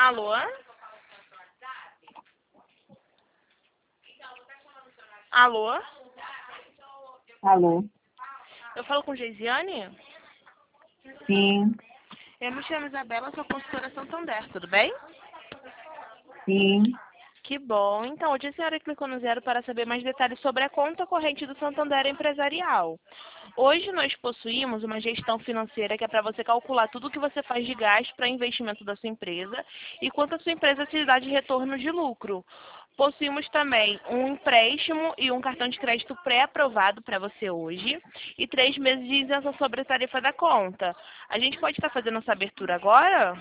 Alô? Alô? Alô? Eu falo com Geisiane? Sim, Eu me chamo Isabela, sou consultora Santander, tudo bem? sim. Que bom. Então, hoje a senhora clicou no 0 para saber mais detalhes sobre a conta corrente do Santander Empresarial. Hoje nós possuímos uma gestão financeira que é para você calcular tudo o que você faz de gasto para investimento da sua empresa e quanto a sua empresa te dá de retorno de lucro. Possuímos também um empréstimo e um cartão de crédito pré-aprovado para você hoje e 3 meses de isenção sobre a tarifa da conta. A gente pode estar fazendo essa abertura agora?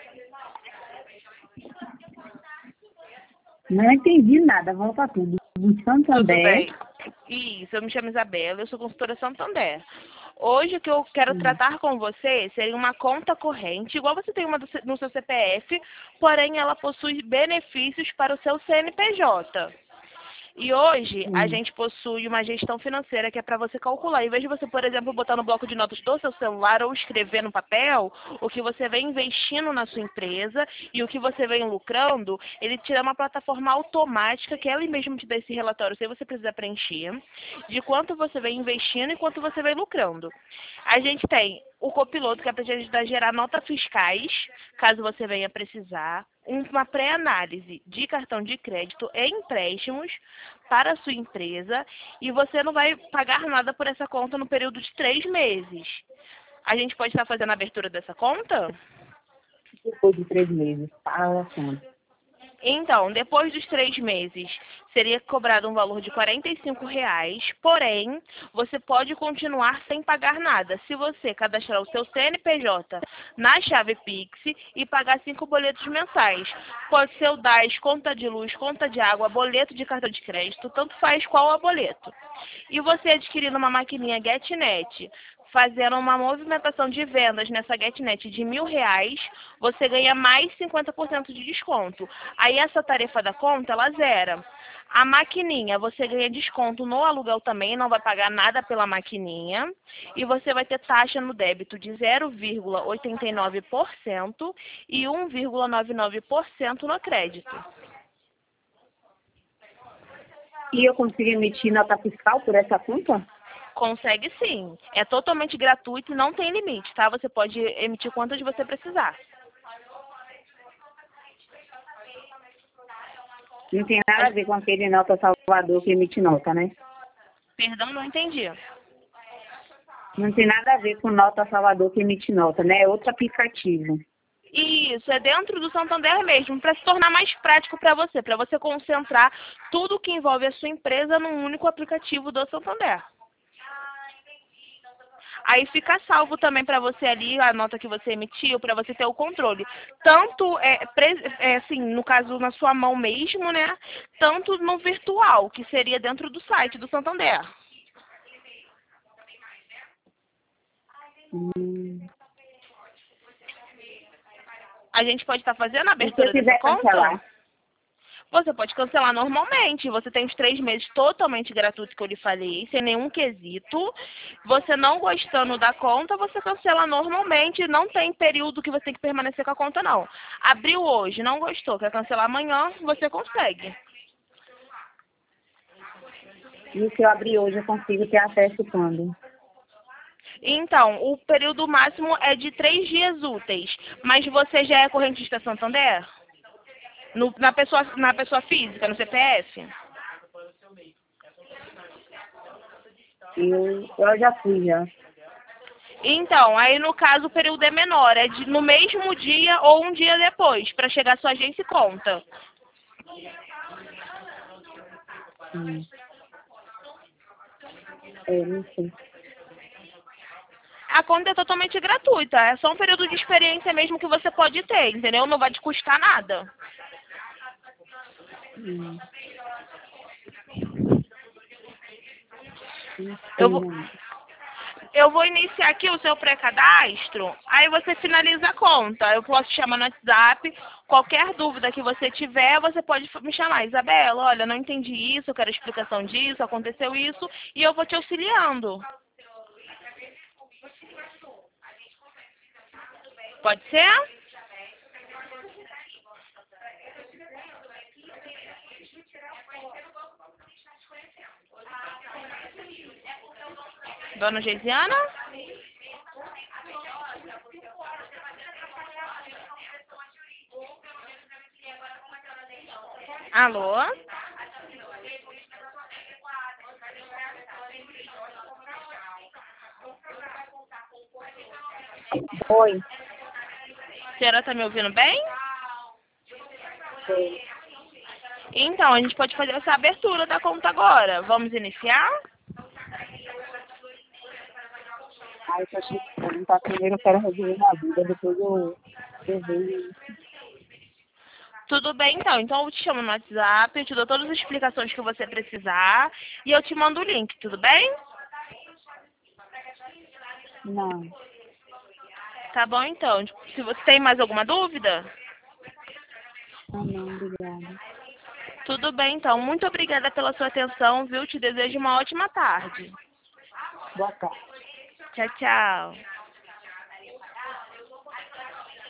Não entendi nada, volta tudo. Do Tudo Santander. bem. Isso, eu me chamo Isabela, eu sou consultora Santander. Hoje o que eu quero Sim. tratar com você seria uma conta corrente, igual você tem uma no seu CPF, porém ela possui benefícios para o seu CNPJ. E hoje a Sim. gente possui uma gestão financeira que é para você calcular. Em vez de você, por exemplo, botar no bloco de notas do seu celular ou escrever no papel o que você vem investindo na sua empresa e o que você vem lucrando, ele te dá uma plataforma automática que ela mesmo te dá esse relatório sem você precisar preencher, de quanto você vem investindo e quanto você vem lucrando. A gente tem o copiloto, que é para te ajudar a gerar notas fiscais, caso você venha precisar, uma pré-análise de cartão de crédito e empréstimos para a sua empresa e você não vai pagar nada por essa conta no período de 3 meses. A gente pode estar fazendo a abertura dessa conta? Depois de 3 meses. Fala quanto? Então, depois dos 3 meses, seria cobrado um valor de R$ 45, porém, você pode continuar sem pagar nada. Se você cadastrar o seu CNPJ na chave Pix e pagar 5 boletos mensais. Pode ser o DAS, conta de luz, conta de água, boleto de cartão de crédito, tanto faz qual é o boleto. E você adquirindo uma maquininha GetNet, fazendo uma movimentação de vendas nessa GetNet de R$ 1.000, você ganha mais 50% de desconto. Aí essa tarifa da conta, ela zera. A maquininha, você ganha desconto no aluguel também, não vai pagar nada pela maquininha. E você vai ter taxa no débito de 0,89% e 1,99% no crédito. E eu consigo emitir nota fiscal por essa conta? Consegue sim. É totalmente gratuito e não tem limite, tá? Você pode emitir quantas você precisar. Não tem nada a ver com aquele Nota Salvador que emite nota, né? Perdão, não entendi. Não tem nada a ver com Nota Salvador que emite nota, né? É outro aplicativo. Isso, é dentro do Santander mesmo, para se tornar mais prático para você concentrar tudo que envolve a sua empresa num único aplicativo do Santander. Aí fica salvo também para você ali a nota que você emitiu, para você ter o controle. Tanto, assim, no caso, na sua mão mesmo, né? Tanto no virtual, que seria dentro do site do Santander. Hum. A gente pode estar fazendo a E se eu abertura dessa quiser conta? cancelar? Você pode cancelar normalmente. Você tem os 3 meses totalmente gratuitos que eu lhe falei, sem nenhum quesito. Você não gostando da conta, você cancela normalmente. Não tem período que você tem que permanecer com a conta, não. Abriu hoje, não gostou, quer cancelar amanhã, você consegue. E se eu abrir hoje, eu consigo ter acesso quando? Então, o período máximo é de 3 dias úteis. Mas você já é correntista Santander? Na pessoa física, no CPF? Eu já fui, já. Então, aí no caso o período é menor, no mesmo dia ou um dia depois, para chegar a sua agência e conta. Hum. Não sei. A conta é totalmente gratuita, é só um período de experiência mesmo que você pode ter, entendeu? Não vai te custar nada. Hum. Não Eu sei, vou, não. eu vou iniciar aqui o seu pré-cadastro, aí você finaliza a conta. Eu posso te chamar no WhatsApp. Qualquer dúvida que você tiver, você pode me chamar. Isabela, olha, não entendi isso, eu quero explicação disso, aconteceu isso, e eu vou te auxiliando. Pode ser? Dona Geisiana? Alô? Oi. A senhora tá me ouvindo bem? Oi. Então, a gente pode fazer essa abertura da conta agora. Vamos iniciar? Aí eu achei que perguntar primeiro, eu quero resolver na vida, depois eu vejo. Tudo bem, então. Então, eu te chamo no WhatsApp, eu te dou todas as explicações que você precisar e eu te mando o link, tudo bem? Não. Tá bom, então. Se você tem mais alguma dúvida? Ah, não, obrigada. Tudo bem, então. Muito obrigada pela sua atenção, viu? Te desejo uma ótima tarde. Boa tarde. Tchau, tchau.